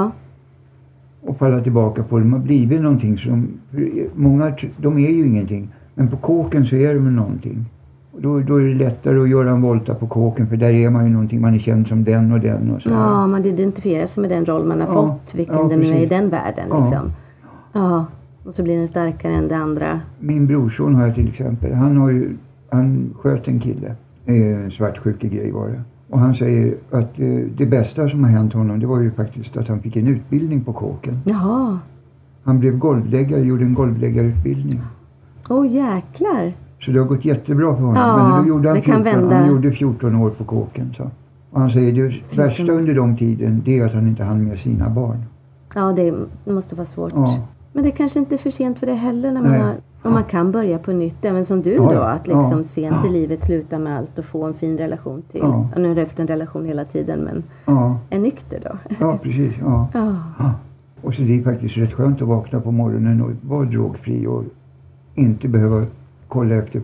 [SPEAKER 2] och falla tillbaka på det, de har blivit någonting som, många, de är ju ingenting. Men på kåken så är de någonting. Och då är det lättare att göra en volta på kåken, för där är man ju någonting, man är känd som den och den. Och så.
[SPEAKER 1] Ja, man identifierar sig med den roll man har fått, vilken den nu är i den världen. Liksom. Ja, och så blir den starkare än det andra.
[SPEAKER 2] Min brorson har jag till exempel, han sköt en kille. En svartsjukegrej var det. Och han säger att det bästa som har hänt honom, det var ju faktiskt att han fick en utbildning på kåken.
[SPEAKER 1] Jaha.
[SPEAKER 2] Han blev golvläggare, gjorde en golvläggarutbildning.
[SPEAKER 1] Jäklar.
[SPEAKER 2] Så det har gått jättebra för honom.
[SPEAKER 1] Ja,
[SPEAKER 2] men då gjorde han gjorde 14 år på kåken. Så. Och han säger det värsta under de tiden, det är att han inte hann med sina barn.
[SPEAKER 1] Ja, det måste vara svårt.
[SPEAKER 2] Ja.
[SPEAKER 1] Men det kanske inte är för sent för det heller när man kan börja på nytt. Även som du då, att liksom sent i livet sluta med allt och få en fin relation till. Ja. Nu har du haft en relation hela tiden, men är nykter då.
[SPEAKER 2] Ja, precis. Ja. Och så det är faktiskt rätt skönt att vakna på morgonen och vara drogfri och inte behöva kolla efter,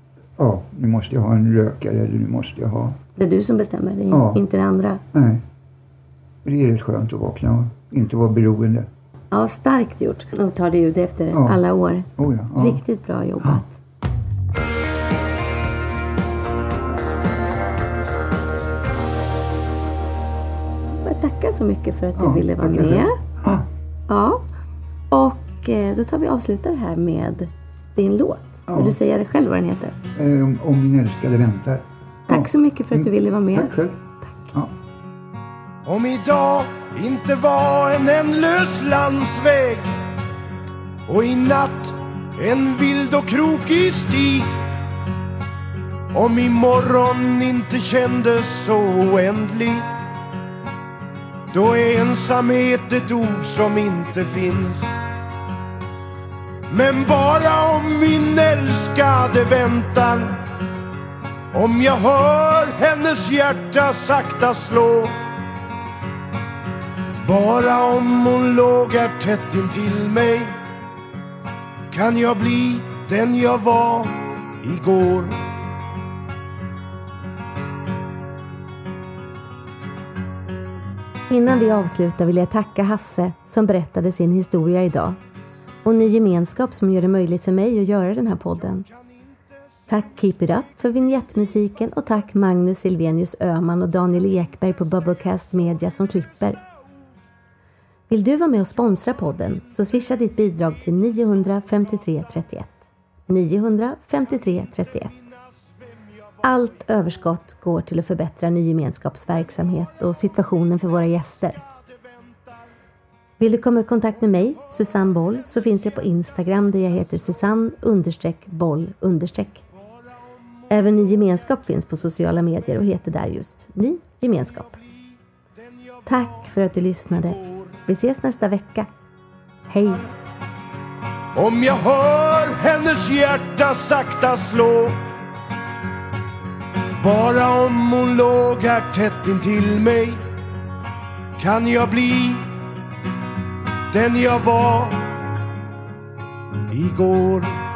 [SPEAKER 2] nu måste jag ha en rökare eller nu måste jag ha.
[SPEAKER 1] Det är du som bestämmer, det är inte det andra.
[SPEAKER 2] Nej. Det är rätt skönt att vakna och inte vara beroende.
[SPEAKER 1] Ja, starkt gjort att ta det ut efter alla år.
[SPEAKER 2] Oh ja.
[SPEAKER 1] Riktigt bra jobbat. Får jag tacka så mycket för att du ville vara med. Ja. Och då tar vi avslutar här med din låt. Vill du säga det själv vad den heter?
[SPEAKER 2] Om min älskade väntar.
[SPEAKER 1] Tack så mycket för att du ville vara med.
[SPEAKER 2] Tack själv. Ja.
[SPEAKER 4] Om idag inte var en ändlös landsväg och i natt en vild och krokig stig. Om imorgon inte kändes så oändlig, då är ensamhet ett ord som inte finns. Men bara om min älskade väntar, om jag hör hennes hjärta sakta slå, bara om hon lågar tätt intill mig, kan jag bli den jag var igår.
[SPEAKER 1] Innan vi avslutar vill jag tacka Hasse som berättade sin historia idag. Och Ny Gemenskap som gör det möjligt för mig att göra den här podden. Tack Keep It Up för vignettmusiken och tack Magnus Silvenius Öhman och Daniel Ekberg på Bubblecast Media som klipper. Vill du vara med och sponsra podden så swisha ditt bidrag till 953 31. 953 31. Allt överskott går till att förbättra Ny Gemenskaps verksamhet och situationen för våra gäster. Vill du komma i kontakt med mig, Susanne Boll, så finns jag på Instagram där jag heter Susanne_Boll_. Även Ny Gemenskap finns på sociala medier och heter där just Ny Gemenskap. Tack för att du lyssnade. Vi ses nästa vecka. Hej!
[SPEAKER 4] Om jag hör hennes hjärta sakta slå, bara om hon lågar tätt intill mig, kan jag bli den jag var igår.